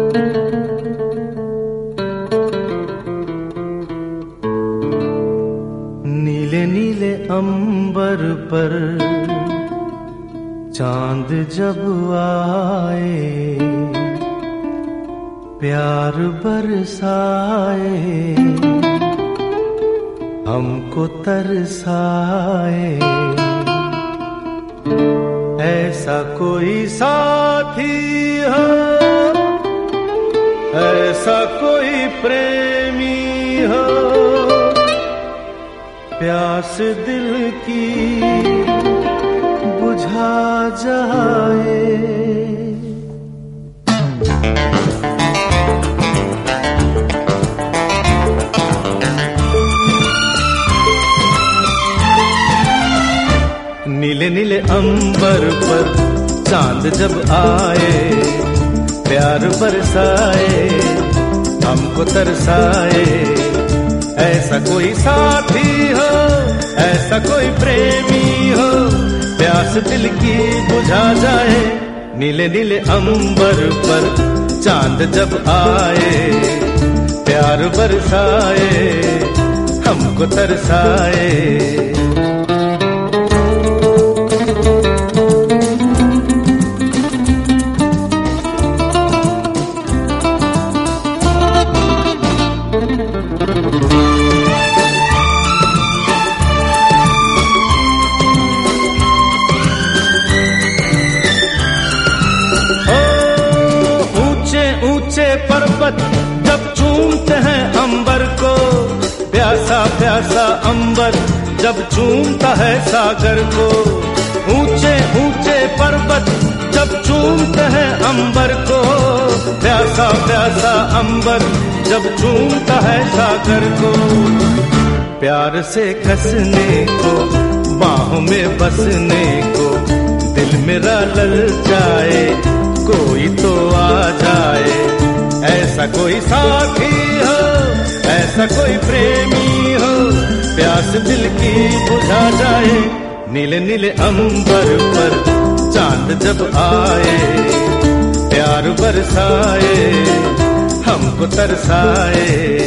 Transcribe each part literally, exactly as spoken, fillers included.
नीले नीले अंबर पर चांद जब आए, प्यार बरसाए, हमको तरसाए। ऐसा कोई साथी हो, ऐसा कोई प्रेमी हो, प्यास दिल की बुझा जाए। नीले नीले अंबर पर चांद जब आए, प्यार बरसाए, हमको तरसाए। ऐसा कोई साथी हो, ऐसा कोई प्रेमी हो, प्यास दिल की बुझा जाए। नीले नीले अंबर पर चांद जब आए, प्यार बरसाए, हमको तरसाए। पर्वत जब चूमते हैं अंबर को, प्यासा प्यासा अंबर जब चूमता है सागर को। ऊंचे ऊंचे पर्वत जब चूमते हैं अंबर को, प्यासा प्यासा अंबर जब चूमता है सागर को। प्यार से कसने को, बाहों में बसने को, दिल मेरा ललचाए, कोई तो आ जाए। ऐसा कोई साथी हो, ऐसा कोई प्रेमी हो, प्यास दिल की बुझा जाए। नीले नीले अंबर पर चांद जब आए, प्यार बरसाए, हमको तरसाए।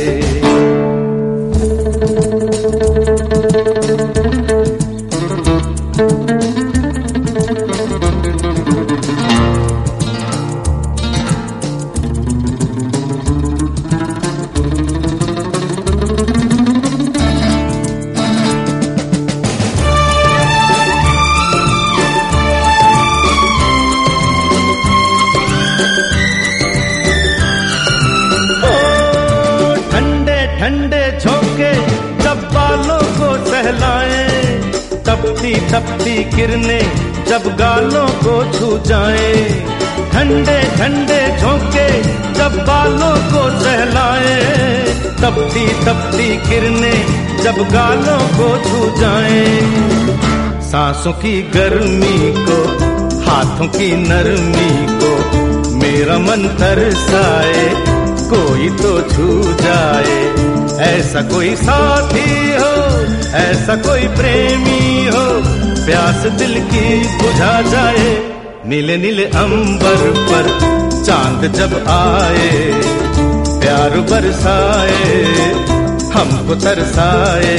ठंडे झोंके जब बालों को सहलाए, तपती तपती किरणें जब गालों को छू जाए। ठंडे ठंडे झोंके जब बालों को सहलाए, तपती तपती किरणें जब गालों को छू जाए। सांसों की गर्मी को, हाथों की नरमी को, मेरा मन तरसाए, कोई तो छू जाए। ऐसा कोई साथी हो, ऐसा कोई प्रेमी हो, प्यास दिल की बुझा जाए। नीले नीले अंबर पर चांद जब आए, प्यार बरसाए, हमको तरसाए।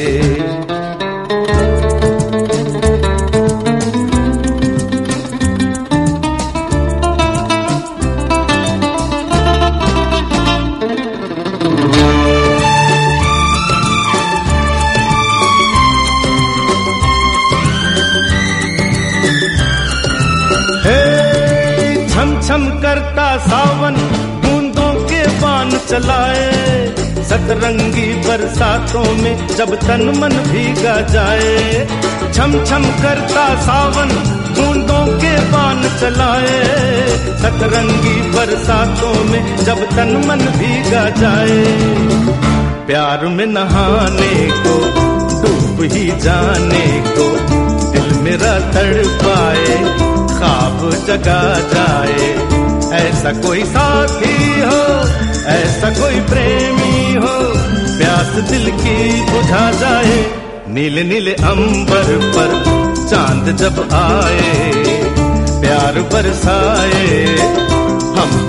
छम करता सावन बूंदों के बाण चलाए, सतरंगी बरसातों में जब तन मन भीगा जाए। छम छम करता सावन बूंदों के बाण चलाए, सतरंगी बरसातों में जब तन मन भीगा जाए। प्यार में नहाने को, डूब ही जाने को, दिल मेरा तड़पाए, ख्वाब जगा जाए। ऐसा कोई साथी हो, ऐसा कोई प्रेमी हो, प्यास दिल की बुझा जाए। नीले नीले अंबर पर चांद जब आए, प्यार बरसाए, हम